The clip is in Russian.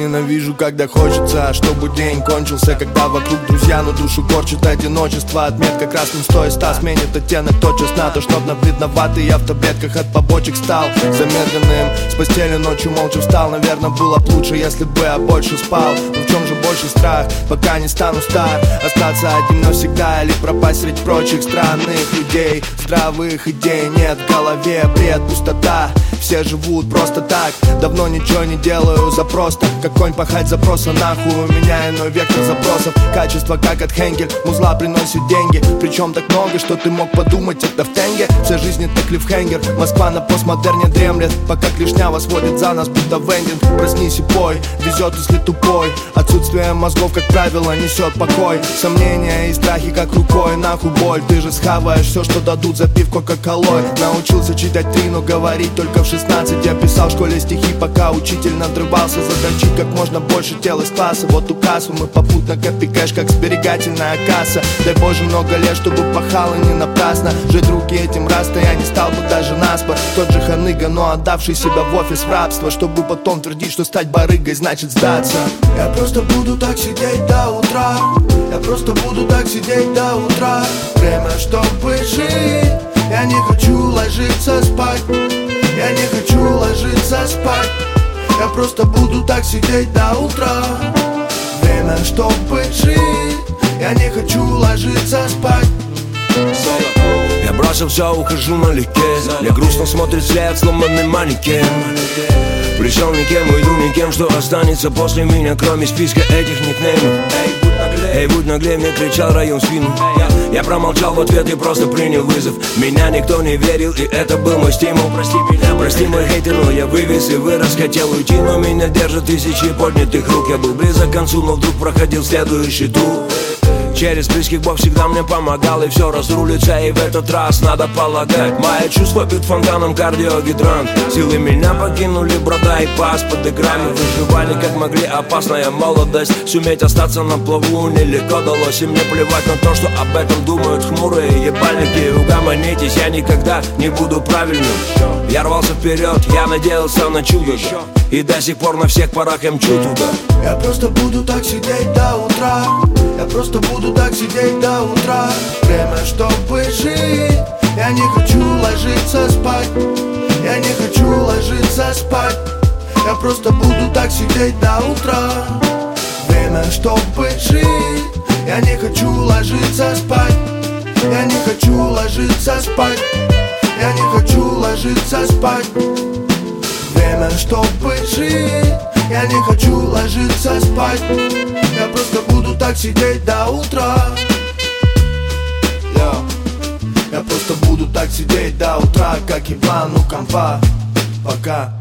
ненавижу, когда хочется, чтобы день кончился, когда вокруг друзья, но душу корчит одиночество. Отметка красным 100 из 100 сменит оттенок тотчас на то, чтоб на бледноватый я в таблетках от побочек стал замедленным. С постели ночью молча встал, наверное, было б лучше, если бы я больше спал. Но в чем же больше страх, пока не стану стар? Остаться один навсегда или пропасть среди прочих странных людей? Здравых идей нет в голове, бред, пустота. Все живут просто так, давно ничего не делаю за просто. Как конь пахать запроса нахуй, у меня иной вектор запросов. Качество как от Хенгель, музла приносит деньги. Причем так много, что ты мог подумать, это в тенге. Вся жизнь это клиффхенгер, Москва на постмодерне дремлет. Пока клешня восводит за нас, будто вендинг. Проснись и пой, везет, если тупой. Отсутствие мозгов, как правило, несет покой. Сомнения и страхи как рукой, нахуй боль. Ты же схаваешь все, что дадут за пивко кока-колой. Научился читать 3, но говорить только в 16. Я писал в школе стихи, пока учитель надрывался. Задрочить как можно больше тел из класса. Вот указ, мы попутно копи кэш, как сберегательная касса. Дай Боже много лет, чтобы пахало не напрасно. Жить руки этим раз-то я не стал бы даже наспор. Тот же ханыга, но отдавший себя в офис в рабство, чтобы потом твердить, что стать барыгой значит сдаться. Я просто буду так сидеть до утра. Я просто буду так сидеть до утра. Время, чтобы жить. Я не хочу ложиться спать. Я не хочу ложиться спать. Я просто буду так сидеть до утра. Время, чтобы жить. Я не хочу ложиться спать. Я бросил все, ухожу налегке. Мне грустно смотрит вслед сломанный манекен. Пришел никем, уйду никем. Что останется после меня, кроме списка этих никнеймов? Эй, будь наглей, мне кричал район в спину. Я промолчал в ответ и просто принял вызов. Меня никто не верил, и это был мой стимул. Прости мой хейтер, но я вывез и вырос. Хотел уйти, но меня держат тысячи поднятых рук. Я был близок к концу, но вдруг проходил следующий тур. Через близких Бог всегда мне помогал, и все разрулится, и в этот раз надо полагать. Мои чувства бьют фонтаном кардиогидрант. Силы меня покинули, брода и пас под играми. Выживали как могли, опасная молодость. Суметь остаться на плаву нелегко далось. И мне плевать на то, что об этом думают хмурые ебальники. Угомонитесь, я никогда не буду правильным. Я рвался вперед, я надеялся на чудо, да. И до сих пор на всех парах я мчу туда. Я просто буду так сидеть до утра. Я просто буду так сидеть до утра. Время, чтобы жить. Я не хочу ложиться спать. Я не хочу ложиться спать. Я просто буду так сидеть до утра. Время, чтобы жить. Я не хочу ложиться спать. Я не хочу ложиться спать. Я не хочу ложиться спать. Время, чтобы жить. Я не хочу ложиться спать. Я просто буду так сидеть до утра. Я просто буду так сидеть до утра, как еблан у компа. Пока.